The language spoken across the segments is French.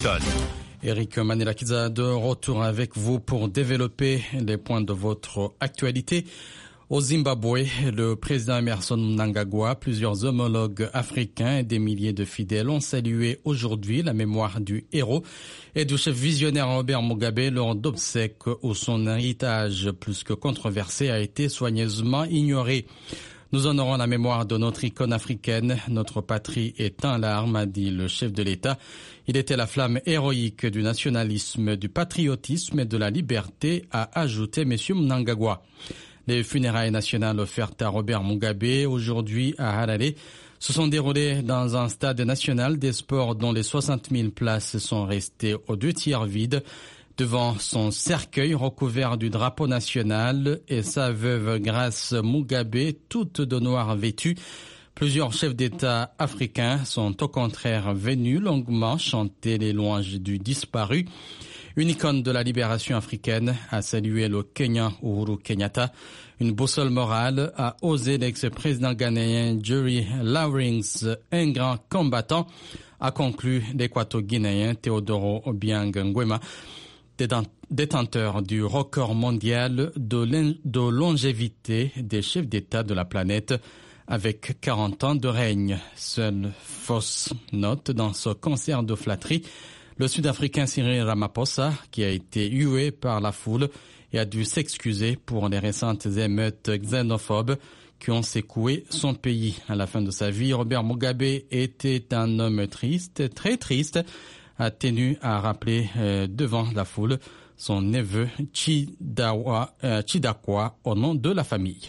Eric Manelakiza de retour avec vous pour développer les points de votre actualité. Au Zimbabwe, le président Emmerson Mnangagwa, plusieurs homologues africains et des milliers de fidèles ont salué aujourd'hui la mémoire du héros et du chef visionnaire Robert Mugabe lors d'obsèques où son héritage plus que controversé a été soigneusement ignoré. Nous honorons la mémoire de notre icône africaine. Notre patrie est en larmes, a dit le chef de l'État. Il était la flamme héroïque du nationalisme, du patriotisme et de la liberté, a ajouté M. Mnangagwa. Les funérailles nationales offertes à Robert Mugabe aujourd'hui à Harare se sont déroulées dans un stade national des sports dont les 60 000 places sont restées aux 2/3 vides. Devant son cercueil recouvert du drapeau national et sa veuve Grace Mugabe, toutes de noir vêtues, plusieurs chefs d'État africains sont au contraire venus longuement chanter les louanges du disparu. Une icône de la libération africaine a salué le Kenyan Uhuru Kenyatta. Une boussole morale a osé l'ex-président ghanéen Jerry Rawlings, un grand combattant, a conclu l'équato-guinéen Teodoro Obiang Nguema, détenteur du record mondial de longévité des chefs d'État de la planète avec 40 ans de règne. Seule fausse note dans ce concert de flatterie, le Sud-Africain Cyril Ramaphosa, qui a été hué par la foule et a dû s'excuser pour les récentes émeutes xénophobes qui ont secoué son pays. À la fin de sa vie, Robert Mugabe était un homme triste, très triste, a tenu à rappeler devant la foule son neveu Chidakwa au nom de la famille.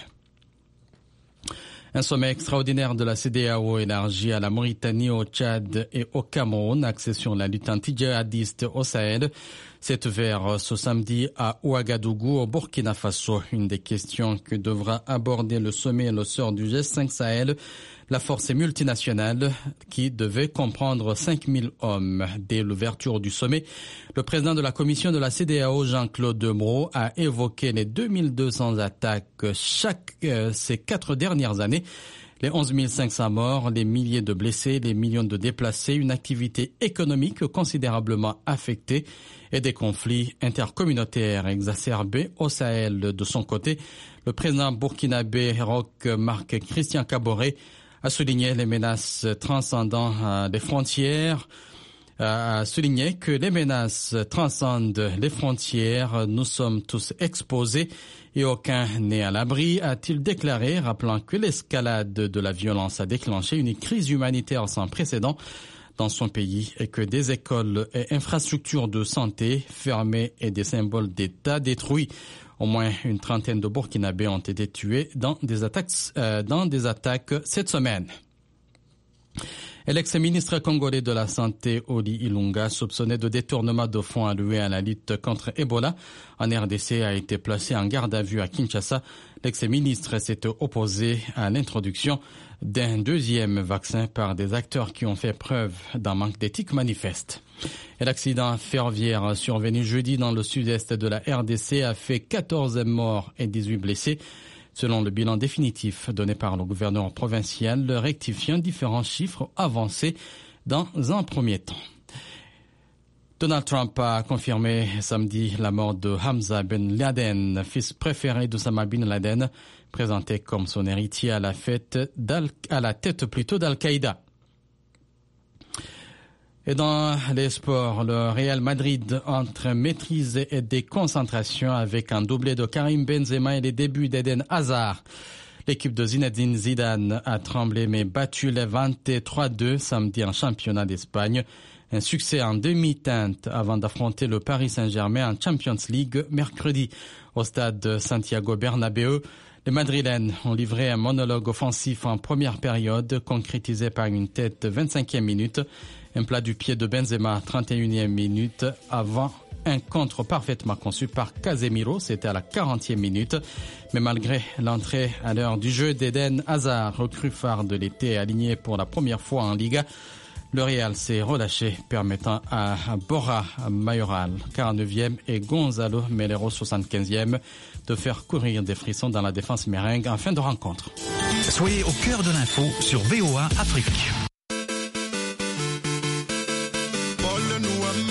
Un sommet extraordinaire de la CEDEAO élargi à la Mauritanie, au Tchad et au Cameroun, axé sur la lutte anti-djihadiste au Sahel, s'est ouvert ce samedi à Ouagadougou, au Burkina Faso. Une des questions que devra aborder le sommet est le sort du G5 Sahel, la force multinationale qui devait comprendre 5000 hommes. Dès l'ouverture du sommet, le président de la commission de la CEDEAO, Jean-Claude Demreau, a évoqué les 2200 attaques ces 4 dernières années, les 11 500 morts, les milliers de blessés, les millions de déplacés, une activité économique considérablement affectée et des conflits intercommunautaires exacerbés au Sahel. De son côté, le président burkinabé Roch Marc Christian Kaboré a souligné les menaces transcendant les frontières, a souligné que les menaces transcendent les frontières. Nous sommes tous exposés et aucun n'est à l'abri, a-t-il déclaré, rappelant que l'escalade de la violence a déclenché une crise humanitaire sans précédent dans son pays et que des écoles et infrastructures de santé fermées et des symboles d'État détruits. Au moins une trentaine de Burkinabés ont été tués dans des attaques cette semaine. Et l'ex-ministre congolais de la Santé, Oli Ilunga, soupçonné de détournement de fonds alloués à la lutte contre Ebola en RDC, a été placé en garde à vue à Kinshasa. L'ex-ministre s'est opposé à l'introduction d'un deuxième vaccin par des acteurs qui ont fait preuve d'un manque d'éthique manifeste. Et l'accident ferroviaire survenu jeudi dans le sud-est de la RDC a fait 14 morts et 18 blessés. Selon le bilan définitif donné par le gouverneur provincial, rectifiant différents chiffres avancés dans un premier temps. Donald Trump a confirmé samedi la mort de Hamza Ben Laden, fils préféré d'Osama Bin Laden, présenté comme son héritier à la tête d'Al-Qaïda. Et dans les sports, le Real Madrid entre maîtrise et déconcentration avec un doublé de Karim Benzema et les débuts d'Eden Hazard. L'équipe de Zinedine Zidane a tremblé mais battu Levante 3-2 samedi en championnat d'Espagne. Un succès en demi-teinte avant d'affronter le Paris Saint-Germain en Champions League mercredi au stade Santiago Bernabéu. Les Madrilènes ont livré un monologue offensif en première période, concrétisé par une tête 25e minute. Un plat du pied de Benzema, 31e minute, avant un contre parfaitement conçu par Casemiro, c'était à la 40e minute. Mais malgré l'entrée à l'heure du jeu d'Eden Hazard, recrue phare de l'été aligné pour la première fois en Liga, le Real s'est relâché, permettant à Borja Mayoral, 49e, et Gonzalo Melero, 75e, de faire courir des frissons dans la défense merengue en fin de rencontre. Soyez au cœur de l'info sur VOA Afrique.